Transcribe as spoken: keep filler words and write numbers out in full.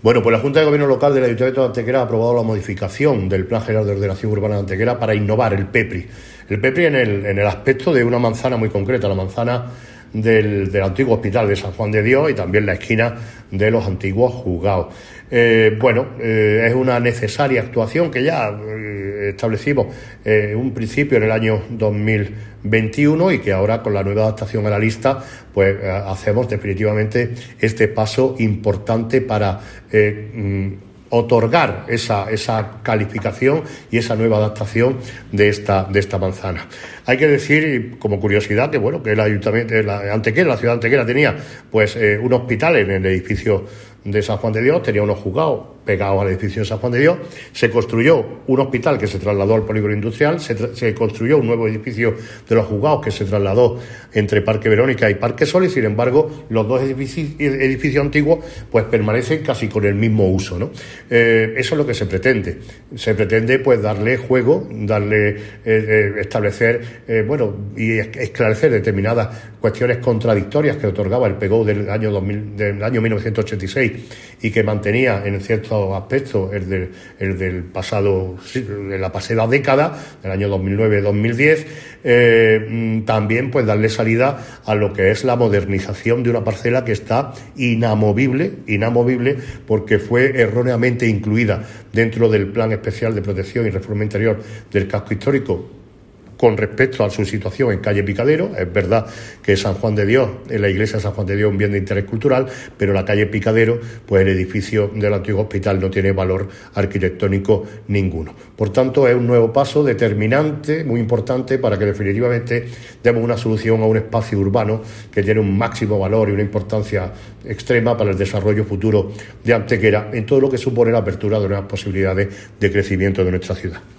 Bueno, pues la Junta de Gobierno Local del Ayuntamiento de Antequera ha aprobado la modificación del Plan General de Ordenación Urbana de Antequera para innovar el PEPRI. El PEPRI en el, en el aspecto de una manzana muy concreta, la manzana del, del antiguo hospital de San Juan de Dios y también la esquina de los antiguos juzgados. Eh, bueno, eh, es una necesaria actuación que ya eh, establecimos eh, un principio en el año dos mil veintiuno y que ahora con la nueva adaptación a la lista pues eh, hacemos definitivamente este paso importante para eh, mm, otorgar esa, esa calificación y esa nueva adaptación de esta, de esta manzana. Hay que decir, como curiosidad, que bueno, que el ayuntamiento, la Antequera, la ciudad de Antequera tenía pues eh, un hospital en el edificio de San Juan de Dios, tenía unos juzgados pegados al edificio de San Juan de Dios, se construyó un hospital que se trasladó al polígono industrial, se, tra- se construyó un nuevo edificio de los juzgados que se trasladó entre Parque Verónica y Parque Sol y, sin embargo, los dos edificios, edificios antiguos pues permanecen casi con el mismo uso, ¿no? Eh, eso es lo que se pretende. Se pretende pues darle juego, darle eh, eh, establecer, eh, bueno, y esclarecer determinadas cuestiones contradictorias que otorgaba el P G O del año dos mil, del año mil novecientos ochenta y seis y que mantenía en ciertos aspectos el del, el del pasado, de la pasada década, del año dos mil nueve dos mil diez, eh, también pues darle salida a lo que es la modernización de una parcela que está inamovible, inamovible porque fue erróneamente incluida dentro del Plan Especial de Protección y Reforma Interior del Casco Histórico con respecto a su situación en calle Picadero. Es verdad que San Juan de Dios, en la iglesia de San Juan de Dios, es un bien de interés cultural, pero la calle Picadero, pues el edificio del antiguo hospital no tiene valor arquitectónico ninguno. Por tanto, es un nuevo paso determinante, muy importante, para que definitivamente demos una solución a un espacio urbano que tiene un máximo valor y una importancia extrema para el desarrollo futuro de Antequera, en todo lo que supone la apertura de nuevas posibilidades de crecimiento de nuestra ciudad.